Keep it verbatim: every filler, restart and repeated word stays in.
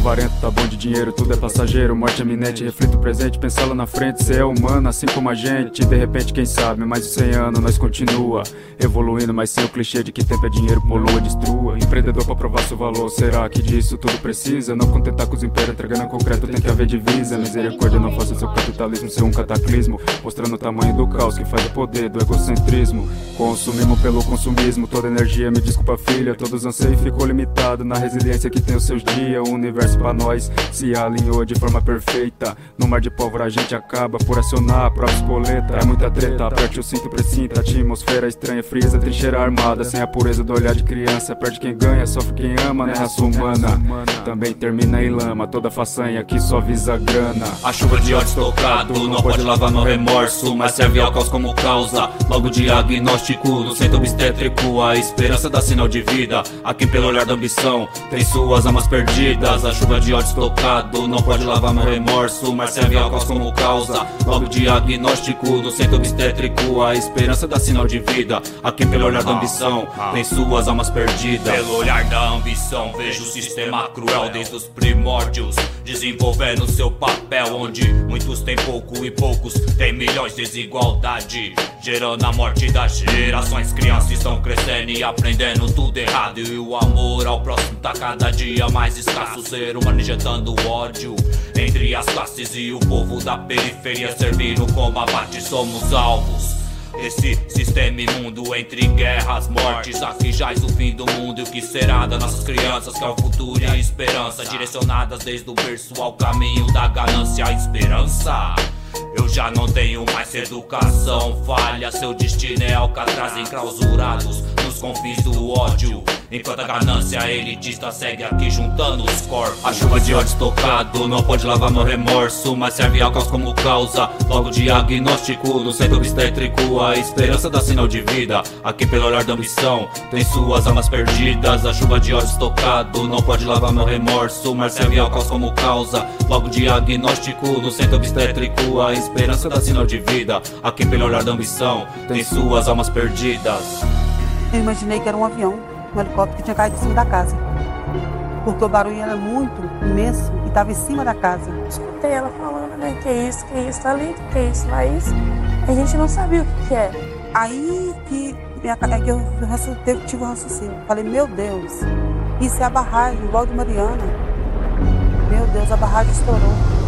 avarento, tá bom de dinheiro, tudo é passageiro. Morte eminente, reflito o presente, pensa lá na frente. Cê é humano, assim como a gente. De repente, quem sabe, mais de cem anos nós continua evoluindo, mas sem o clichê de que tempo é dinheiro, polua, destrua. Empreendedor pra provar seu valor, será que disso tudo precisa? Não contentar com os impérios, entregando concreto, tem que haver divisa. Misericórdia, não faça seu capitalismo ser um cataclismo, mostrando o tamanho do caos que faz o poder do egocentrismo. Consumimos pelo consumismo, toda energia, me desculpa filha. Todos anseios ficou limitado na resiliência que tem os seus dias. O universo pra nós se alinhou de forma perfeita. No mar de pólvora a gente acaba por acionar a própria espoleta. É muita treta, aperte o cinto, precinta. Atmosfera estranha, frieza, trincheira armada. Sem a pureza do olhar de criança, perde quem ganha, sofre quem ama, né? Raça humana também termina em lama, toda façanha que só visa grana. A chuva de ódio estocado não pode lavar meu remorso, mas serve ao caos como causa. Logo diagnóstico no centro obstétrico, a esperança dá sinal de vida. Aqui pelo olhar da ambição tem suas almas perdidas. A chuva de ódio estocado não pode lavar meu remorso, mas serve ao caos como causa. Logo diagnóstico no centro obstétrico, a esperança dá sinal de vida. Aqui pelo olhar da ambição tem suas almas perdidas. Pelo olhar da ambição vejo o sistema cruel desde os primórdios, desenvolvendo seu papel, onde muitos têm pouco e poucos têm milhões. Desigualdade gerando a morte das gerações. Crianças estão crescendo e aprendendo tudo errado, e o amor ao próximo tá cada dia mais escasso. O ser humano injetando ódio entre as classes, e o povo da periferia servindo como abate. Somos alvos esse sistema imundo entre guerras, mortes. Aqui jaz o fim do mundo, e o que será das nossas crianças, que é o futuro e a esperança, direcionadas desde o berço ao caminho da ganância. A esperança, eu já não tenho mais educação, falha, seu destino é Alcatraz, enclausurados nos confins do ódio, enquanto a ganância elitista segue aqui juntando os corpos. A chuva de ódio estocado não pode lavar meu remorso, mas serve ao caos como causa. Logo diagnóstico no centro obstétrico, a esperança dá sinal de vida. Aqui pelo olhar da ambição tem suas almas perdidas. A chuva de ódio estocado não pode lavar meu remorso, mas serve ao caos como causa. Logo diagnóstico no centro obstétrico, a esperança dá sinal de vida. Aqui pelo olhar da ambição tem suas almas perdidas. Eu imaginei que era um avião, um helicóptero que tinha caído em cima da casa, porque o barulho era muito imenso e estava em cima da casa. Escutei ela falando, né, que é isso, que é isso ali, que é isso lá, isso. A gente não sabia o que que era. Aí que, minha, é que eu tive, tive um raciocínio. Falei, meu Deus, isso é a barragem, igual de Mariana. Meu Deus, a barragem estourou.